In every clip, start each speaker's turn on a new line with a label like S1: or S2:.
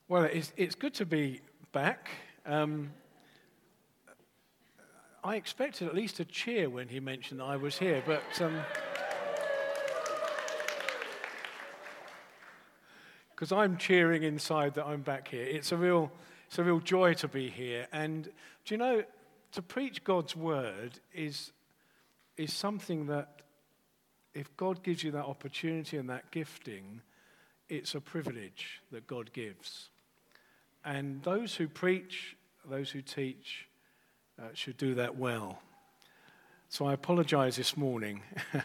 S1: Well, it's good to be back. I expected at least a cheer when he mentioned that I was here, but because I'm cheering inside that I'm back here. It's a real joy to be here. And do you know, to preach God's word is something that, if God gives you that opportunity and that gifting, it's a privilege that God gives. And those who preach, those who teach, should do that well. So I apologize this morning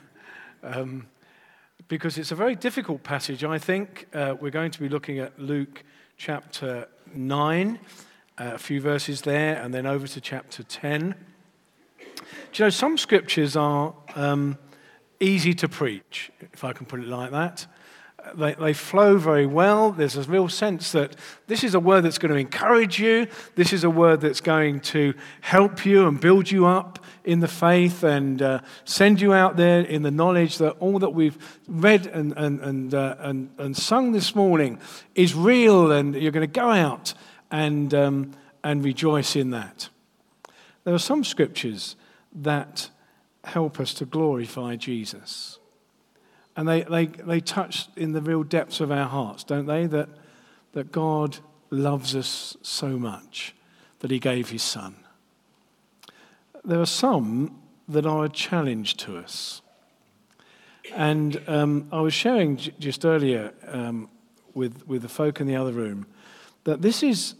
S1: because it's a very difficult passage, I think. We're going to be looking at Luke chapter 9, a few verses there, and then over to chapter 10. Do you know, some scriptures are easy to preach, if I can put it like that. They flow very well. There's a real sense that this is a word that's going to encourage you. This is a word that's going to help you and build you up in the faith and send you out there in the knowledge that all that we've read and sung this morning is real, and you're going to go out and rejoice in that. There are some scriptures that help us to glorify Jesus. And they touch in the real depths of our hearts, don't they? That God loves us so much that he gave his son. There are some that are a challenge to us. And I was sharing just earlier with the folk in the other room that this is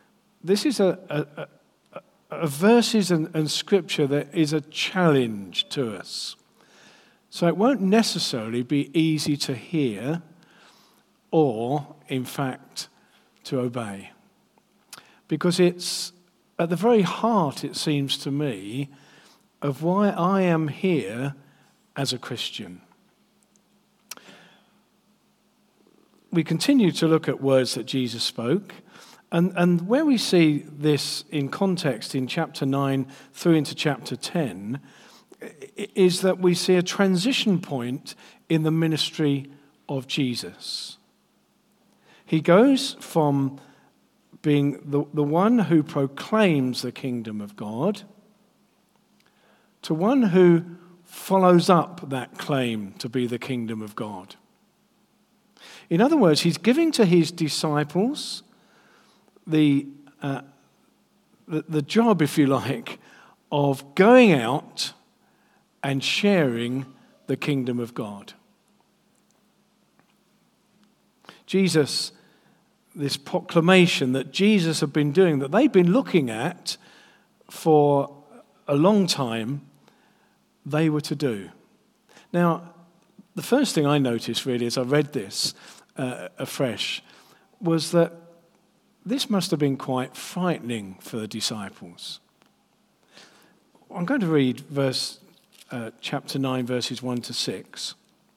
S1: a verses and scripture that is a challenge to us. So it won't necessarily be easy to hear or, in fact, to obey. Because it's at the very heart, it seems to me, of why I am here as a Christian. We continue to look at words that Jesus spoke. And where we see this in context in chapter 9 through into chapter 10, is that we see a transition point in the ministry of Jesus. He goes from being the one who proclaims the kingdom of God to one who follows up that claim to be the kingdom of God. In other words, he's giving to his disciples the job, if you like, of going out and sharing the kingdom of God. Jesus, this proclamation that Jesus had been doing, that they've been looking at for a long time, they were to do. Now, the first thing I noticed really as I read this afresh was that this must have been quite frightening for the disciples. I'm going to read chapter 9, verses 1 to 6.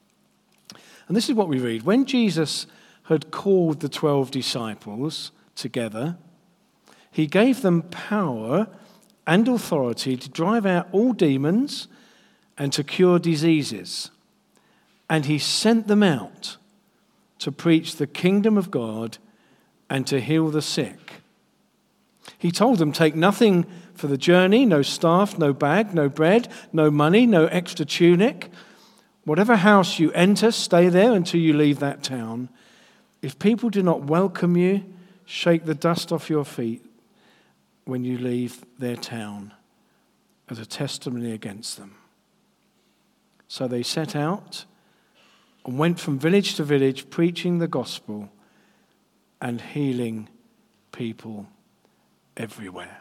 S1: And this is what we read. When Jesus had called the 12 disciples together, he gave them power and authority to drive out all demons and to cure diseases. And he sent them out to preach the kingdom of God and to heal the sick. He told them, take nothing for the journey, no staff, no bag, no bread, no money, no extra tunic. Whatever house you enter, stay there until you leave that town. If people do not welcome you, shake the dust off your feet when you leave their town as a testimony against them. So they set out and went from village to village, preaching the gospel and healing people everywhere.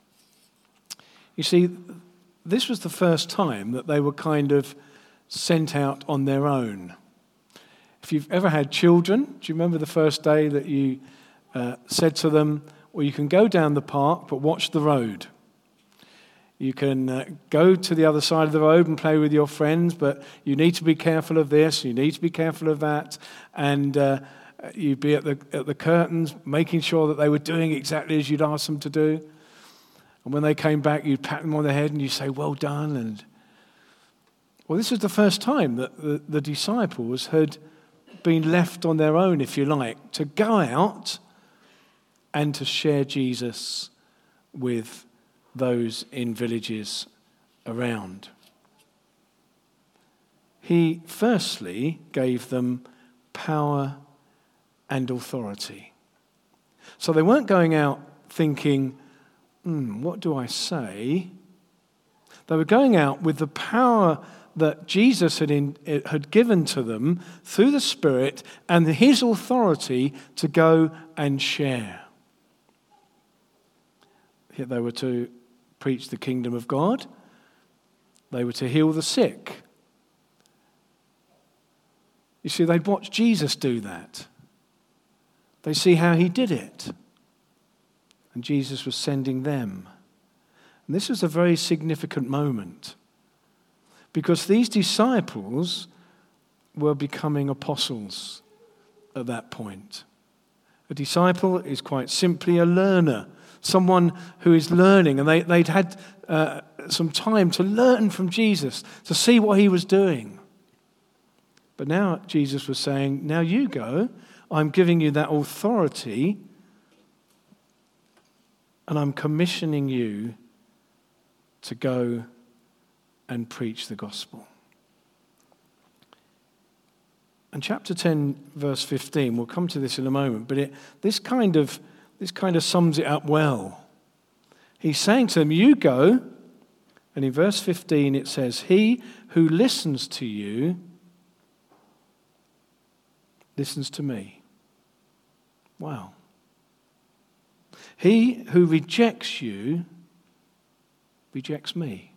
S1: You see, this was the first time that they were kind of sent out on their own. If you've ever had children, do you remember the first day that you said to them, well, you can go down the park, but watch the road. You can go to the other side of the road and play with your friends, but you need to be careful of this, you need to be careful of that, and you'd be at the curtains, making sure that they were doing exactly as you'd asked them to do. And when they came back, you'd pat them on the head and you'd say, well done. And well, this was the first time that the disciples had been left on their own, if you like, to go out and to share Jesus with those in villages around. He firstly gave them power and authority. So they weren't going out thinking, what do I say? They were going out with the power that Jesus had given to them through the Spirit and his authority to go and share. They were to preach the kingdom of God. They were to heal the sick. You see, they'd watched Jesus do that. They see how he did it. And Jesus was sending them. And this was a very significant moment, because these disciples were becoming apostles at that point. A disciple is quite simply a learner, someone who is learning, and they'd had some time to learn from Jesus, to see what he was doing. But now Jesus was saying, now you go, I'm giving you that authority, and I'm commissioning you to go and preach the gospel. And chapter 10, verse 15, we'll come to this in a moment, but this kind of sums it up well. He's saying to them, you go, and in verse 15 it says, he who listens to you listens to me. Wow. He who rejects you rejects me.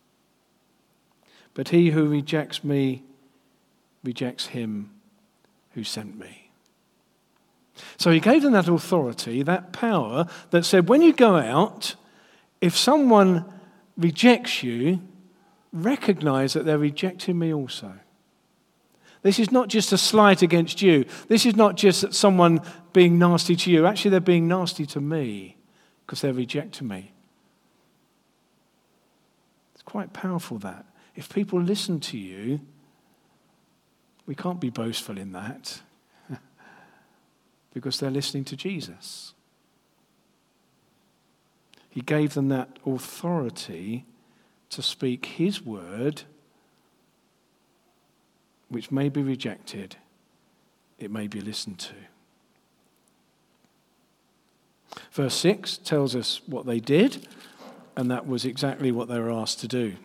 S1: But he who rejects me rejects him who sent me. So he gave them that authority, that power that said, when you go out, if someone rejects you, recognize that they're rejecting me also. This is not just a slight against you. This is not just someone being nasty to you. Actually, they're being nasty to me because they're rejecting me. It's quite powerful, that. If people listen to you, we can't be boastful in that because they're listening to Jesus. He gave them that authority to speak his word, which may be rejected, it may be listened to. Verse 6 tells us what they did, and that was exactly what they were asked to do.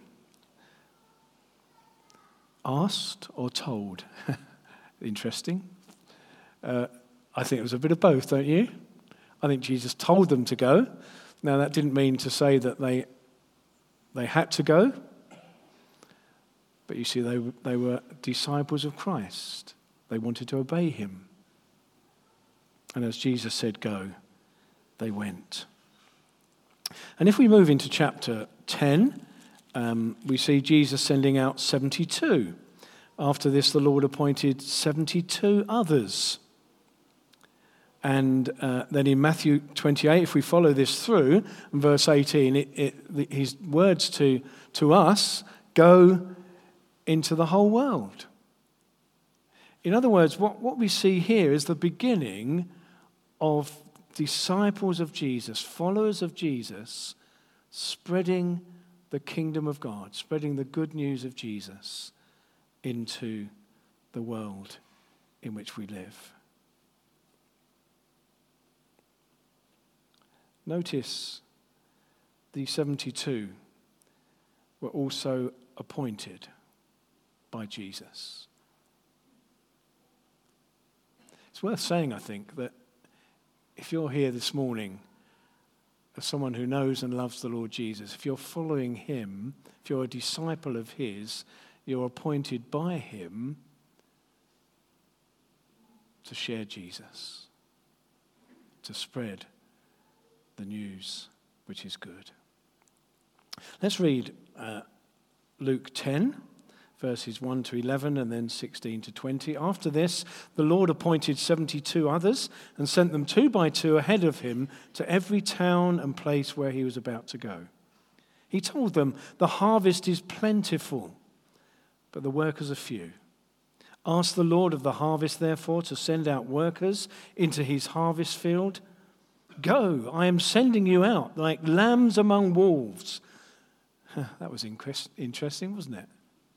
S1: Asked or told? Interesting. I think it was a bit of both, don't you? I think Jesus told them to go. Now, that didn't mean to say that they had to go. But you see, they were disciples of Christ. They wanted to obey him. And as Jesus said, go, they went. And if we move into chapter 10, we see Jesus sending out 72. After this, the Lord appointed 72 others. And then in Matthew 28, if we follow this through, in verse 18, his words to us, go into the whole world. In other words, what we see here is the beginning of disciples of Jesus, followers of Jesus, spreading the kingdom of God, spreading the good news of Jesus into the world in which we live. Notice the 72 were also appointed by Jesus. It's worth saying, I think, that if you're here this morning as someone who knows and loves the Lord Jesus, if you're following him, if you're a disciple of his, you're appointed by him to share Jesus, to spread the news which is good. Let's read Luke 10, verses 1 to 11 and then 16 to 20. After this, the Lord appointed 72 others and sent them 2 by 2 ahead of him to every town and place where he was about to go. He told them, the harvest is plentiful, but the workers are few. Ask the Lord of the harvest, therefore, to send out workers into his harvest field. Go, I am sending you out like lambs among wolves. That was interesting, wasn't it?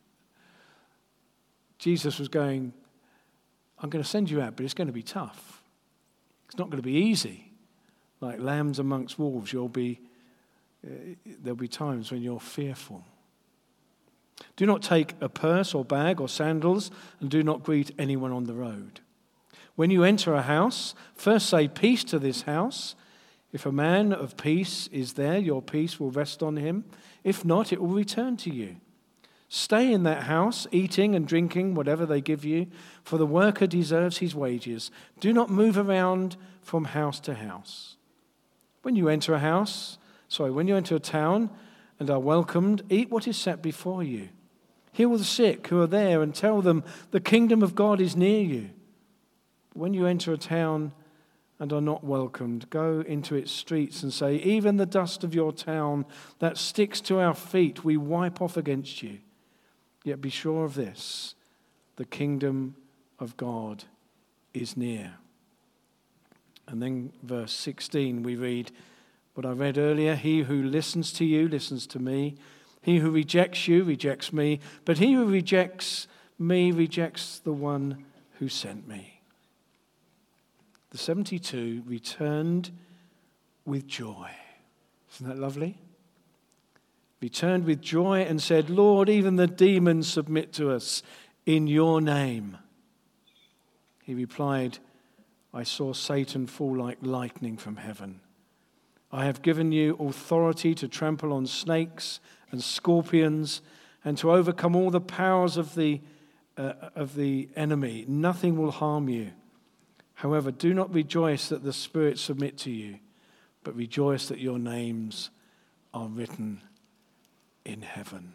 S1: Jesus was going, I'm going to send you out, but it's going to be tough. It's not going to be easy. Like lambs amongst wolves, there'll be times when you're fearful. Do not take a purse or bag or sandals, and do not greet anyone on the road. When you enter a house, first say peace to this house. If a man of peace is there, your peace will rest on him. If not, it will return to you. Stay in that house, eating and drinking whatever they give you, for the worker deserves his wages. Do not move around from house to house. When you enter a town and are welcomed, eat what is set before you. Heal the sick who are there and tell them the kingdom of God is near you. When you enter a town and are not welcomed, go into its streets and say, even the dust of your town that sticks to our feet, we wipe off against you. Yet be sure of this, the kingdom of God is near. And then verse 16 we read what I read earlier, he who listens to you listens to me. He who rejects you rejects me, but he who rejects me rejects the one who sent me. The 72 returned with joy. Isn't that lovely? Returned with joy and said, Lord, even the demons submit to us in your name. He replied, I saw Satan fall like lightning from heaven. I have given you authority to trample on snakes and scorpions and to overcome all the powers of the enemy. Nothing will harm you. However, do not rejoice that the spirits submit to you, but rejoice that your names are written in heaven.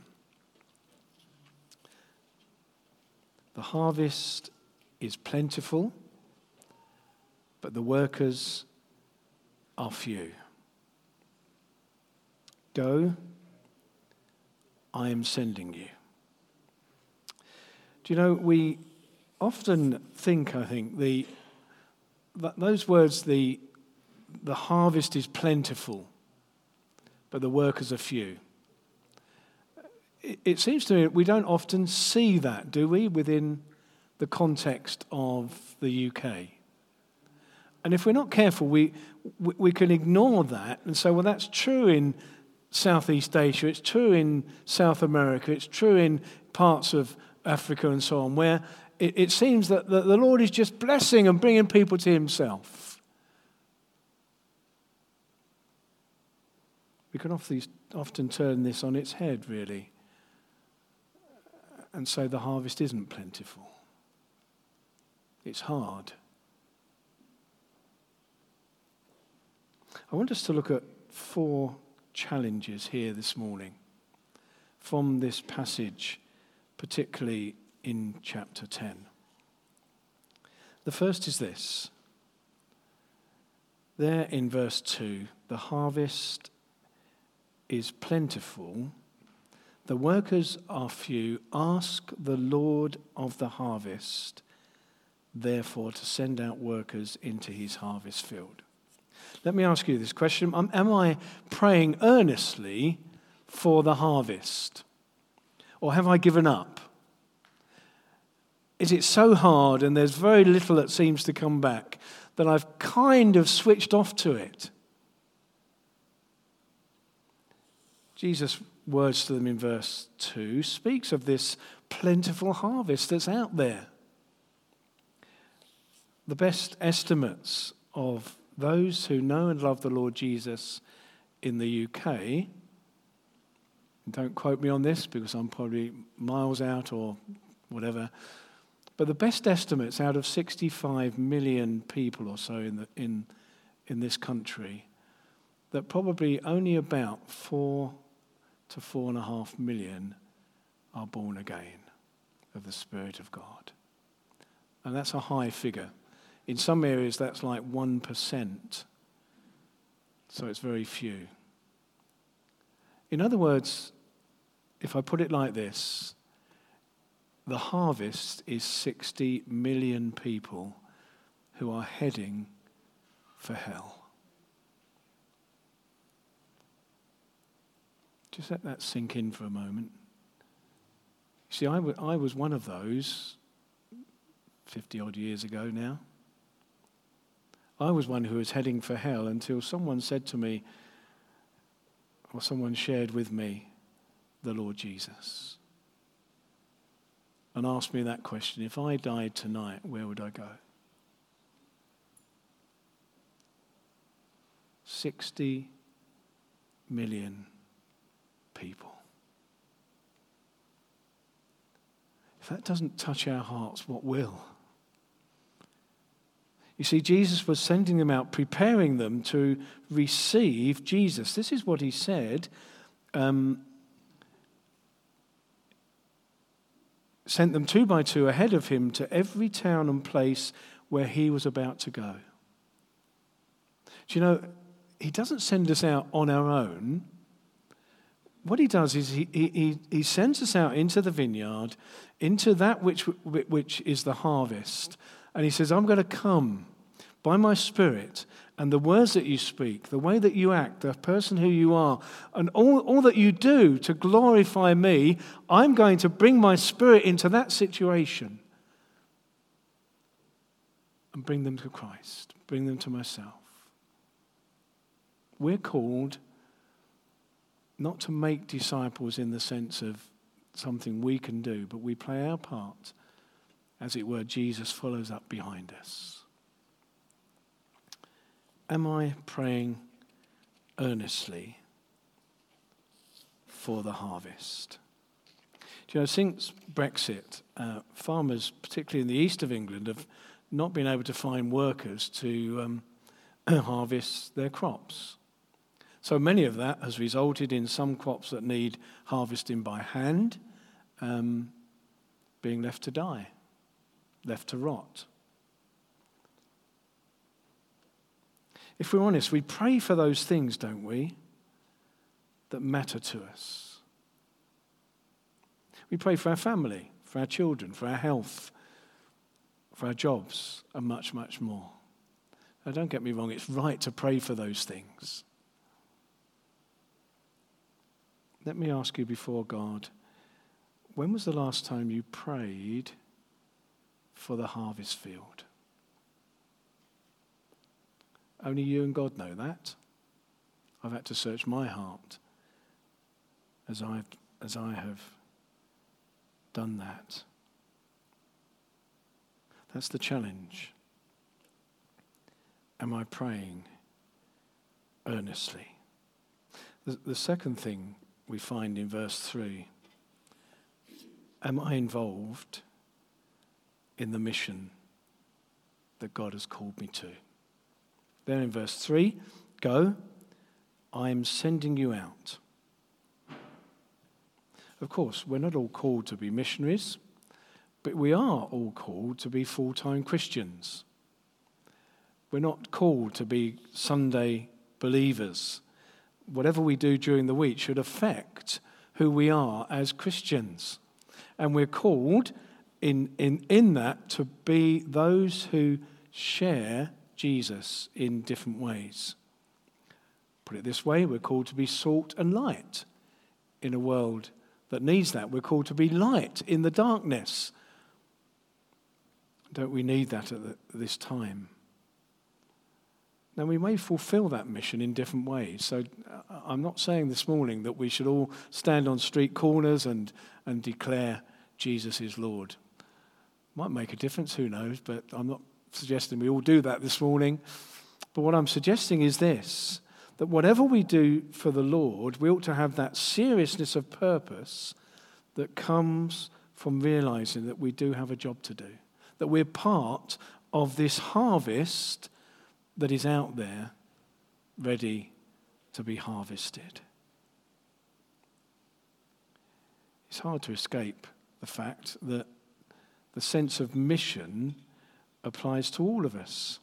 S1: The harvest is plentiful, but the workers are few. Go, I am sending you. Do you know, we often think, those words, the harvest is plentiful, but the workers are few. It seems to me we don't often see that, do we, within the context of the UK? And if we're not careful, we can ignore that and say, well, that's true in Southeast Asia, it's true in South America, it's true in parts of Africa and so on, where it seems that the Lord is just blessing and bringing people to himself. We can often turn this on its head, really, and say the harvest isn't plentiful. It's hard. I want us to look at 4 challenges here this morning from this passage, particularly in chapter 10. The first is this. There in verse 2, the harvest is plentiful, the workers are few. Ask the Lord of the harvest, therefore, to send out workers into his harvest field. Let me ask you this question. Am I praying earnestly for the harvest? Or have I given up? Is it so hard and there's very little that seems to come back that I've kind of switched off to it? Jesus' words to them in verse 2 speaks of this plentiful harvest that's out there. The best estimates of those who know and love the Lord Jesus in the UK, and don't quote me on this because I'm probably miles out or whatever, but the best estimates out of 65 million people or so in this country, that probably only about 4 to 4.5 million are born again of the Spirit of God. And that's a high figure. In some areas, that's like 1%. So it's very few. In other words, if I put it like this, the harvest is 60 million people who are heading for hell. Just let that sink in for a moment. You see, I was one of those 50-odd years ago now. I was one who was heading for hell until someone said to me, or someone shared with me, the Lord Jesus. And asked me that question, if I died tonight, where would I go? 60 million people. If that doesn't touch our hearts, what will? You see, Jesus was sending them out, preparing them to receive Jesus. This is what he said. Sent them 2 by 2 ahead of him to every town and place where he was about to go. Do you know, he doesn't send us out on our own. What he does is he sends us out into the vineyard, into that which is the harvest. And he says, I'm going to come by my Spirit, and the words that you speak, the way that you act, the person who you are, and all that you do to glorify me, I'm going to bring my Spirit into that situation and bring them to Christ, bring them to myself. We're called not to make disciples in the sense of something we can do, but we play our part. As it were, Jesus follows up behind us. Am I praying earnestly for the harvest? Do you know, since Brexit, farmers, particularly in the east of England, have not been able to find workers to harvest their crops. So many of that has resulted in some crops that need harvesting by hand being left to die, left to rot. If we're honest, we pray for those things, don't we, that matter to us. We pray for our family, for our children, for our health, for our jobs, and much, much more. Now, don't get me wrong, it's right to pray for those things. Let me ask you before God, when was the last time you prayed for the harvest field? Only you and God know that. I've had to search my heart as I have done that. That's the challenge. Am I praying earnestly? The second thing we find in verse 3, am I involved in the mission that God has called me to? There in verse 3, go, I am sending you out. Of course, we're not all called to be missionaries, but we are all called to be full-time Christians. We're not called to be Sunday believers. Whatever we do during the week should affect who we are as Christians. And we're called in that to be those who share Jesus in different ways. Put it this way, we're called to be salt and light in a world that needs that. We're called to be light in the darkness. Don't we need that at this time? Now, we may fulfill that mission in different ways. So I'm not saying this morning that we should all stand on street corners and declare Jesus is Lord. Might make a difference, who knows, but I'm not suggesting we all do that this morning. But what I'm suggesting is this, that whatever we do for the Lord, we ought to have that seriousness of purpose that comes from realizing that we do have a job to do, that we're part of this harvest that is out there ready to be harvested. It's hard to escape the fact that the sense of mission applies to all of us.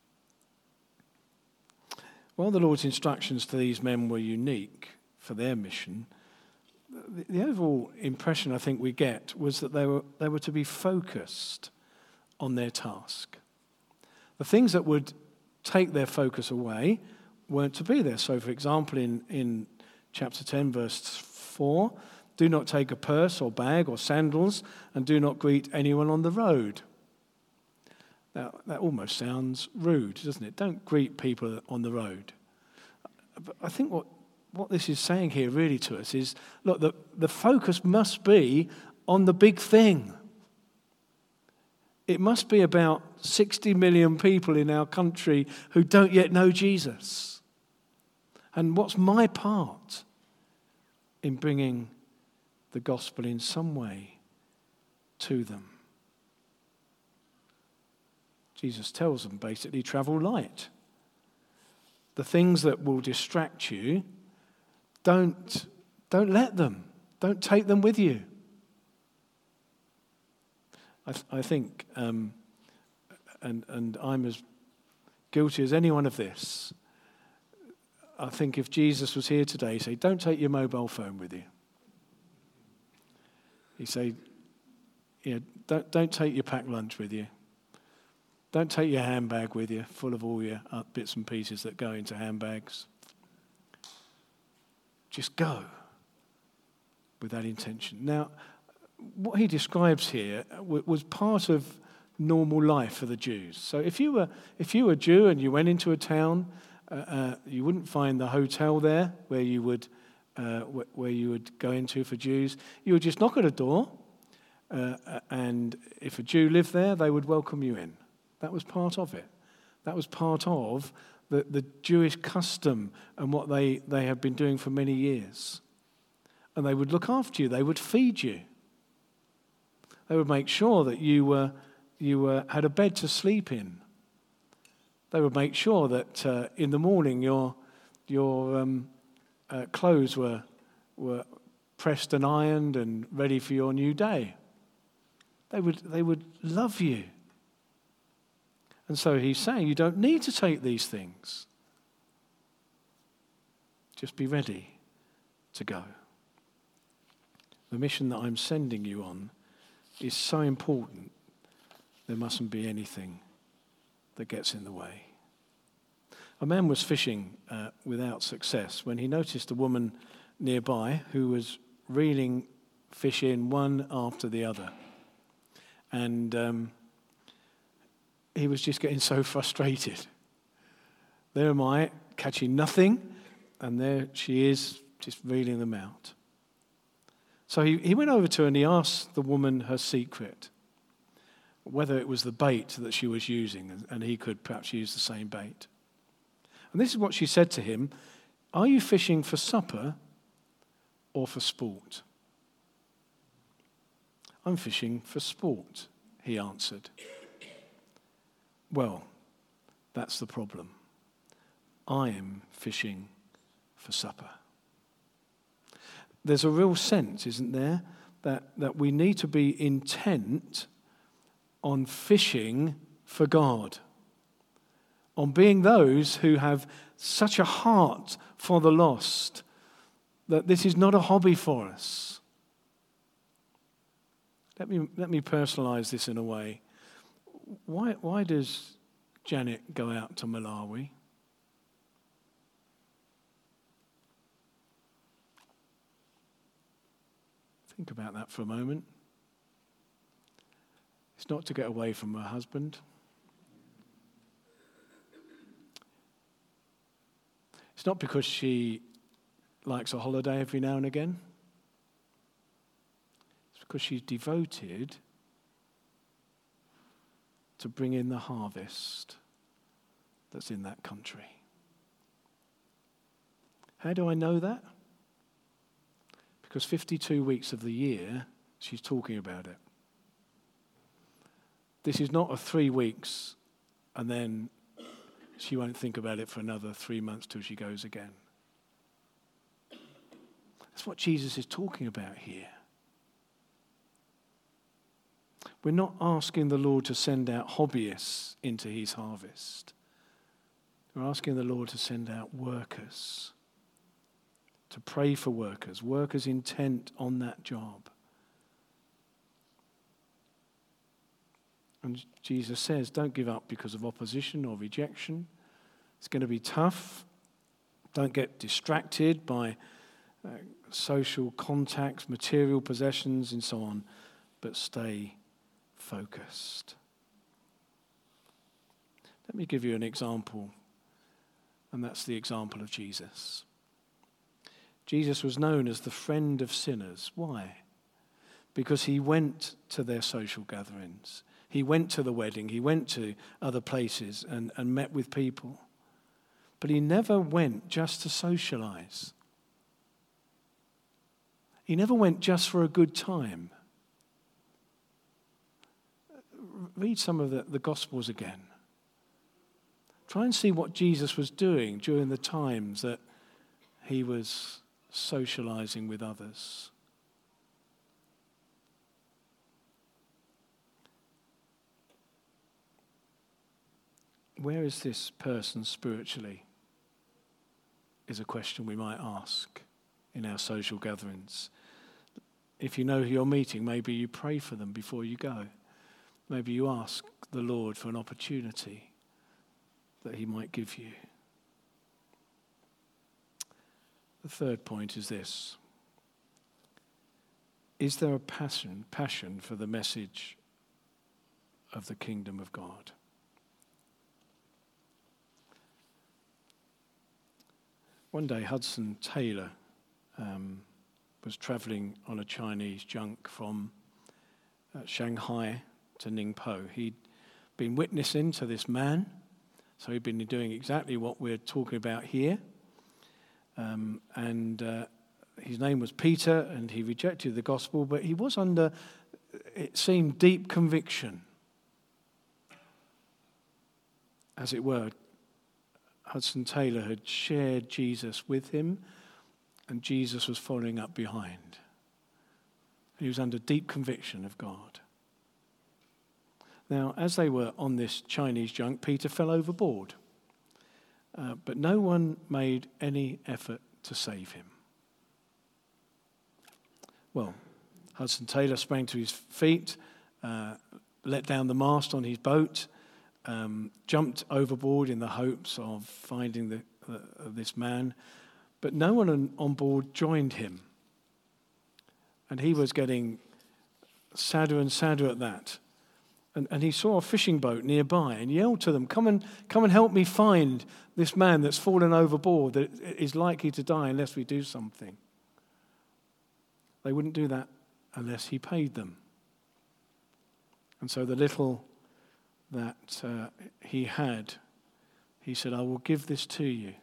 S1: While the Lord's instructions to these men were unique for their mission, the overall impression I think we get was that they were to be focused on their task. The things that would take their focus away weren't to be there. So, for example, in chapter 10, verse 4. Do not take a purse or bag or sandals, and do not greet anyone on the road. Now, that almost sounds rude, doesn't it? Don't greet people on the road. But I think what this is saying here really to us is, look, the focus must be on the big thing. It must be about 60 million people in our country who don't yet know Jesus. And what's my part in bringing the gospel in some way to them? Jesus tells them basically, travel light. The things that will distract you, don't let them. Don't take them with you. I think, and I'm as guilty as anyone of this, I think if Jesus was here today, he'd say, don't take your mobile phone with you. He'd say, don't take your packed lunch with you. Don't take your handbag with you, full of all your bits and pieces that go into handbags. Just go with that intention. Now, what he describes here was part of normal life for the Jews. So if you were a Jew and you went into a town, you wouldn't find the hotel there where you would go into for Jews. You would just knock at a door, and if a Jew lived there, they would welcome you in. That was part of it. That was part of the Jewish custom and what they have been doing for many years. And they would look after you. They would feed you. They would make sure that you had a bed to sleep in. They would make sure that in the morning your clothes were pressed and ironed and ready for your new day. They would love you. And so he's saying you don't need to take these things. Just be ready to go. The mission that I'm sending you on is so important, there mustn't be anything that gets in the way. A man was fishing without success when he noticed a woman nearby who was reeling fish in one after the other. And he was just getting so frustrated. There am I, catching nothing, and there she is, just reeling them out. So he went over to her and he asked the woman her secret, whether it was the bait that she was using, and he could perhaps use the same bait. And this is what she said to him: are you fishing for supper or for sport? I'm fishing for sport, he answered. Well, that's the problem. I am fishing for supper. There's a real sense, isn't there, that we need to be intent on fishing for God, on being those who have such a heart for the lost that this is not a hobby for us. Let me personalize this in a way. Why does Janet go out to Malawi? Think about that for a moment. It's not to get away from her husband. It's not because she likes a holiday every now and again. It's because she's devoted to bring in the harvest that's in that country. How do I know that? Because 52 weeks of the year, she's talking about it. This is not a 3 weeks and then she won't think about it for another 3 months till she goes again. That's what Jesus is talking about here. We're not asking the Lord to send out hobbyists into his harvest. We're asking the Lord to send out workers, to pray for workers intent on that job. And Jesus says, don't give up because of opposition or rejection. It's going to be tough. Don't get distracted by social contacts, material possessions, and so on, but stay focused. Let me give you an example, and that's the example of Jesus. Jesus was known as the friend of sinners. Why? Because he went to their social gatherings. He went to the wedding. He went to other places and met with people. But he never went just to socialize. He never went just for a good time. Read some of the Gospels again. Try and see what Jesus was doing during the times that he was socializing with others. Where is this person spiritually? Is a question we might ask in our social gatherings. If you know who you're meeting, maybe you pray for them before you go. Maybe you ask the Lord for an opportunity that he might give you. The third point is this. Is there a passion for the message of the kingdom of God? One day, Hudson Taylor was traveling on a Chinese junk from Shanghai to Ningpo. He'd been witnessing to this man, so he'd been doing exactly what we're talking about here. His name was Peter, and he rejected the gospel, but he was under, it seemed, deep conviction. As it were, Hudson Taylor had shared Jesus with him, and Jesus was following up behind. He was under deep conviction of God. Now, as they were on this Chinese junk, Peter fell overboard. But no one made any effort to save him. Well, Hudson Taylor sprang to his feet, let down the mast on his boat, jumped overboard in the hopes of finding this man. But no one on board joined him. And he was getting sadder and sadder at that. And he saw a fishing boat nearby and yelled to them, come and help me find this man that's fallen overboard, that is likely to die unless we do something. They wouldn't do that unless he paid them. And so the little that he had, he said, I will give this to you.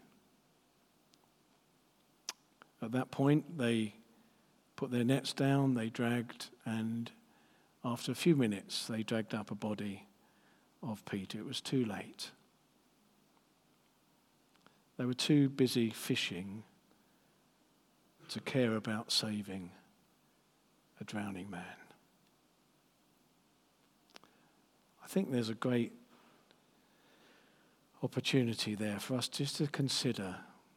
S1: At that point, they put their nets down, they dragged, and after a few minutes, they dragged up a body of Peter. It was too late. They were too busy fishing to care about saving a drowning man. I think there's a great opportunity there for us just to consider,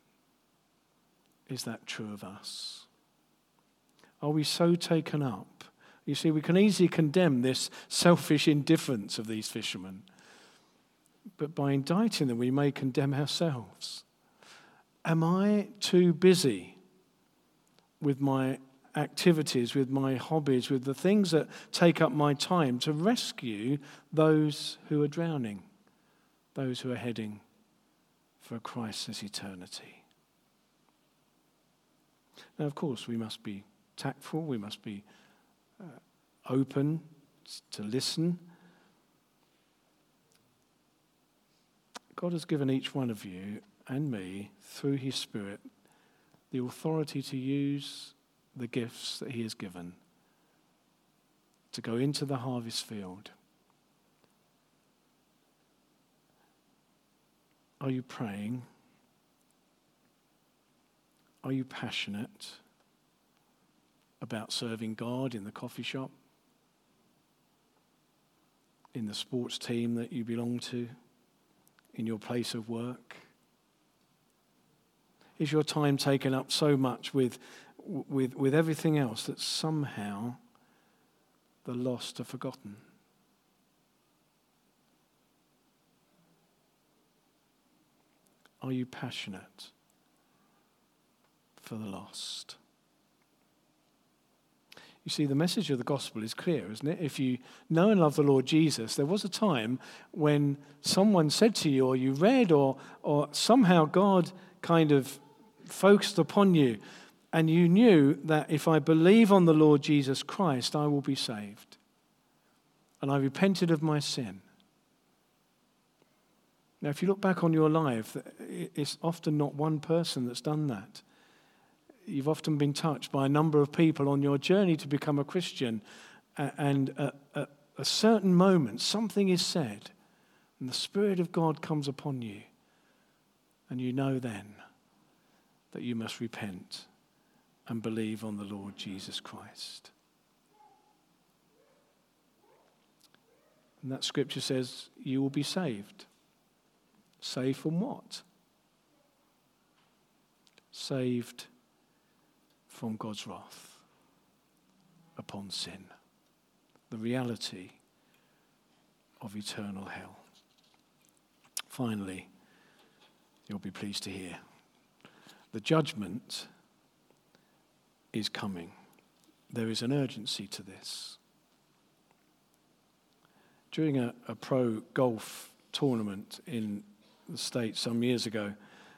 S1: is that true of us? Are we so taken up? You see, we can easily condemn this selfish indifference of these fishermen. But by indicting them, we may condemn ourselves. Am I too busy with my activities, with my hobbies, with the things that take up my time to rescue those who are drowning, those who are heading for a crisis eternity? Now, of course, we must be tactful, we must be open to listen. God has given each one of you and me, through his Spirit, the authority to use the gifts that he has given to go into the harvest field. Are you praying? Are you passionate about serving God in the coffee shop, in the sports team that you belong to, in your place of work? Is your time taken up so much with everything else that somehow the lost are forgotten? Are you passionate for for the lost. You see, the message of the gospel is clear, isn't it? If you know and love the Lord Jesus, there was a time when someone said to you, or you read, or somehow God kind of focused upon you, and you knew that if I believe on the Lord Jesus Christ, I will be saved. And I repented of my sin. Now, if you look back on your life, it's often not one person that's done that. You've often been touched by a number of people on your journey to become a Christian, and at a certain moment, something is said, and the Spirit of God comes upon you, and you know then that you must repent and believe on the Lord Jesus Christ. And that scripture says you will be saved. Saved from what? Saved from God's wrath upon sin. The reality of eternal hell. Finally, you'll be pleased to hear, the judgment is coming. There is an urgency to this. During a pro golf tournament in the States some years ago,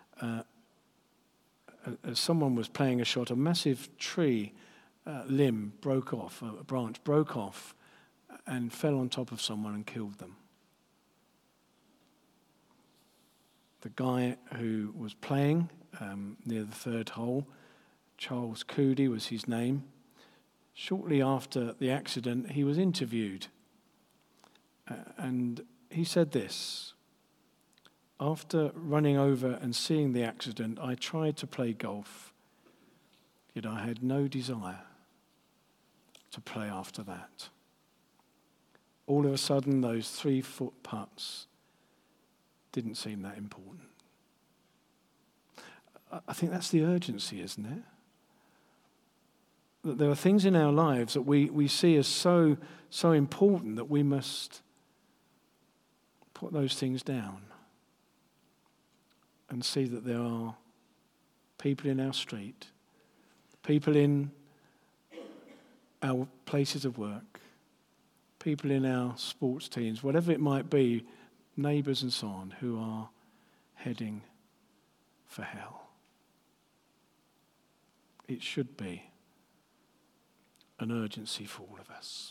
S1: as someone was playing a shot, a massive tree limb broke off, a branch broke off and fell on top of someone and killed them. The guy who was playing near the third hole, Charles Coody was his name. Shortly after the accident, he was interviewed. And he said this: after running over and seeing the accident, I tried to play golf, yet I had no desire to play after that. All of a sudden, those 3-foot putts didn't seem that important. I think that's the urgency, isn't it? That there are things in our lives that we see as so important that we must put those things down and see that there are people in our street, people in our places of work, people in our sports teams, whatever it might be, neighbours and so on, who are heading for hell. It should be an urgency for all of us.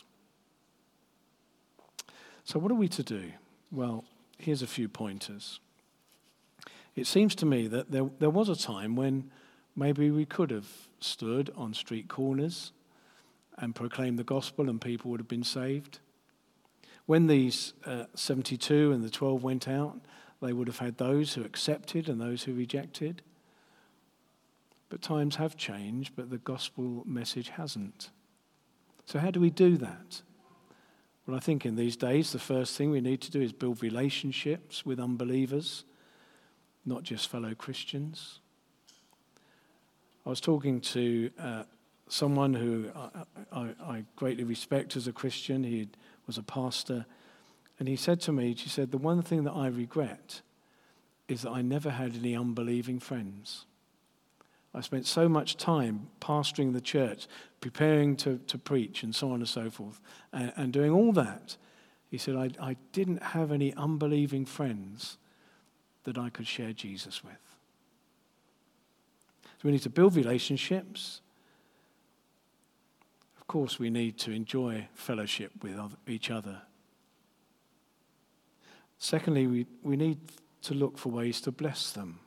S1: So what are we to do? Well, here's a few pointers. It seems to me that there was a time when maybe we could have stood on street corners and proclaimed the gospel and people would have been saved. When these 72 and the 12 went out, they would have had those who accepted and those who rejected. But times have changed, but the gospel message hasn't. So how do we do that? Well, I think in these days, the first thing we need to do is build relationships with unbelievers, not just fellow Christians. I was talking to someone who I greatly respect as a Christian. He was a pastor. And he said to me, she said, the one thing that I regret is that I never had any unbelieving friends. I spent so much time pastoring the church, preparing to preach and so on and so forth, and doing all that. He said, I didn't have any unbelieving friends that I could share Jesus with. So we need to build relationships. Of course, we need to enjoy fellowship with each other. Secondly, we need to look for ways to bless them.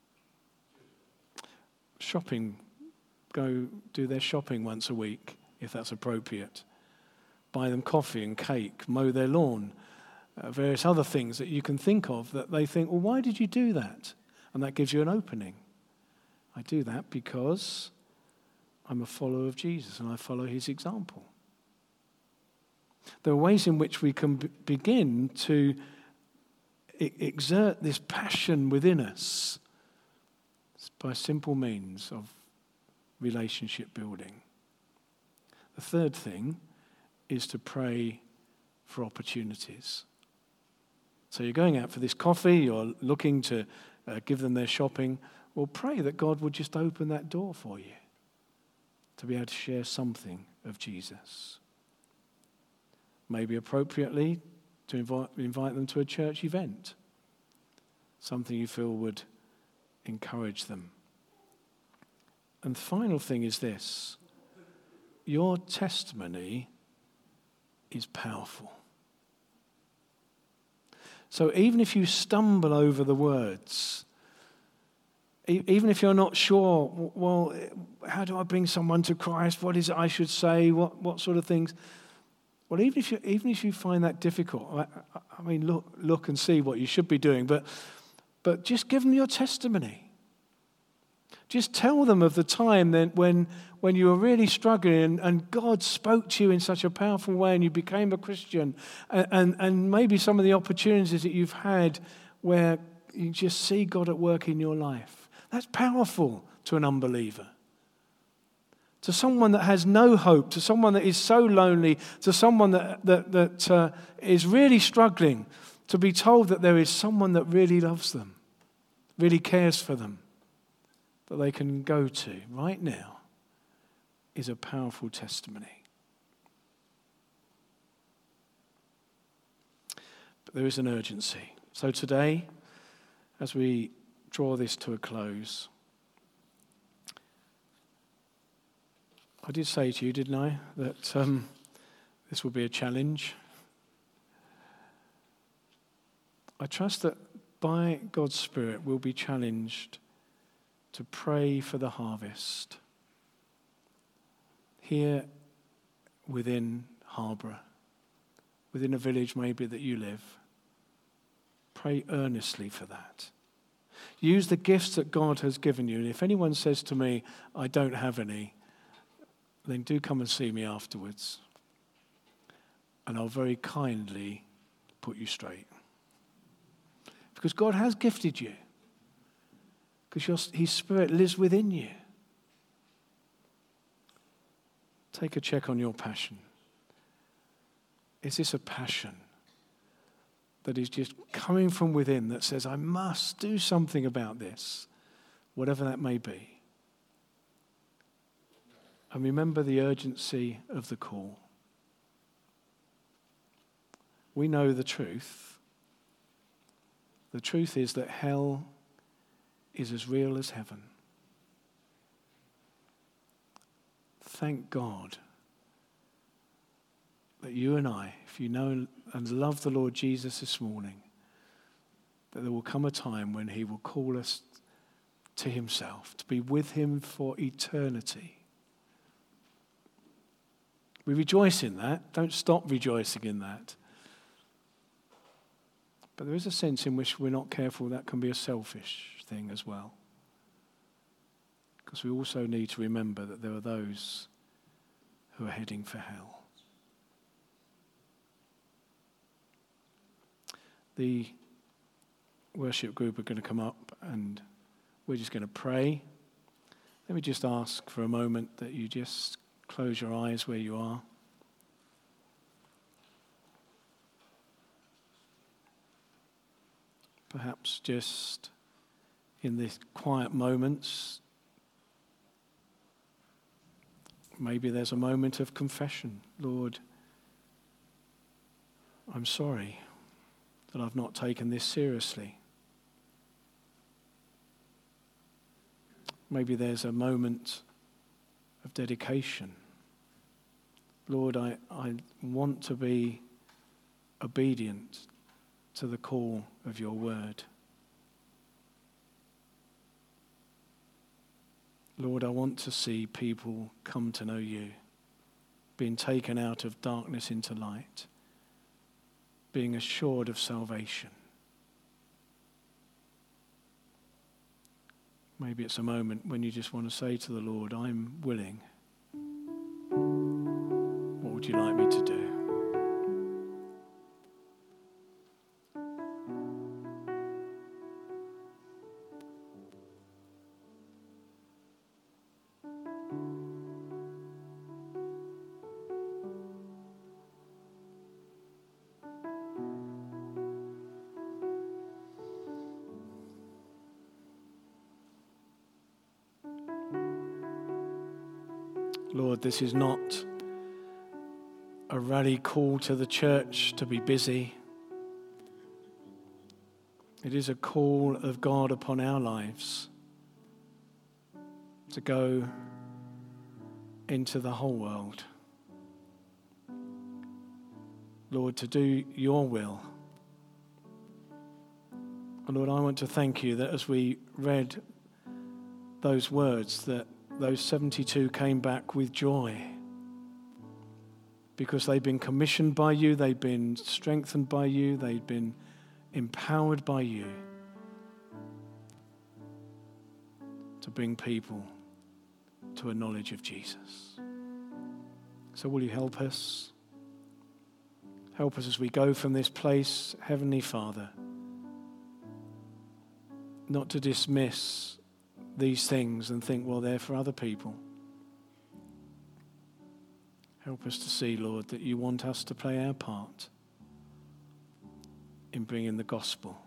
S1: Shopping, go do their shopping once a week, if that's appropriate. Buy them coffee and cake, mow their lawn, various other things that you can think of that they think, well, why did you do that? And that gives you an opening. I do that because I'm a follower of Jesus and I follow his example. There are ways in which we can begin to exert this passion within us by simple means of relationship building. The third thing is to pray for opportunities. So you're going out for this coffee, you're looking to give them their shopping. Well, pray that God would just open that door for you to be able to share something of Jesus. Maybe appropriately to invite them to a church event, something you feel would encourage them. And the final thing is this: your testimony is powerful. So even if you stumble over the words, even if you're not sure, well, how do I bring someone to Christ? What is it I should say? What sort of things? Well, even if you find that difficult, I mean, look and see what you should be doing, but just give them your testimony. Just tell them of the time then when you were really struggling and God spoke to you in such a powerful way and you became a Christian, and maybe some of the opportunities that you've had where you just see God at work in your life. That's powerful to an unbeliever. To someone that has no hope, to someone that is so lonely, to someone that is really struggling, to be told that there is someone that really loves them, really cares for them, that they can go to right now, is a powerful testimony. But there is an urgency. So today, as we draw this to a close, I did say to you, didn't I, that this will be a challenge. I trust that by God's Spirit we'll be challenged to pray for the harvest here within Harborough, within a village maybe that you live. Pray earnestly for that. Use the gifts that God has given you. And if anyone says to me, I don't have any, then do come and see me afterwards. And I'll very kindly put you straight. Because God has gifted you. Because His Spirit lives within you. Take a check on your passion. Is this a passion that is just coming from within that says, I must do something about this, whatever that may be? And remember the urgency of the call. We know the truth. The truth is that hell is as real as heaven. Thank God that you and I, if you know and love the Lord Jesus this morning, that there will come a time when He will call us to Himself, to be with Him for eternity. We rejoice in that. Don't stop rejoicing in that. But there is a sense in which we're not careful that can be a selfish thing as well. Because we also need to remember that there are those who are heading for hell. The worship group are going to come up and we're just going to pray. Let me just ask for a moment that you just close your eyes where you are. Perhaps just in these quiet moments, maybe there's a moment of confession. Lord, I'm sorry that I've not taken this seriously. Maybe there's a moment of dedication. Lord, I want to be obedient to the call of your word. Lord, I want to see people come to know you, being taken out of darkness into light, being assured of salvation. Maybe it's a moment when you just want to say to the Lord, I'm willing. What would you like me to do? Lord, this is not a rally call to the church to be busy. It is a call of God upon our lives to go into the whole world. Lord, to do your will. And Lord, I want to thank you that as we read those words, that those 72 came back with joy because they've been commissioned by you, they've been strengthened by you, they've been empowered by you to bring people to a knowledge of Jesus. So will you help us? Help us as we go from this place, Heavenly Father, not to dismiss these things and think, well, they're for other people. Help us to see, Lord, that you want us to play our part in bringing the gospel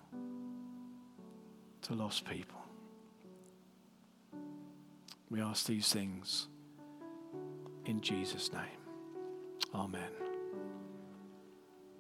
S1: to lost people. We ask these things in Jesus' name. Amen.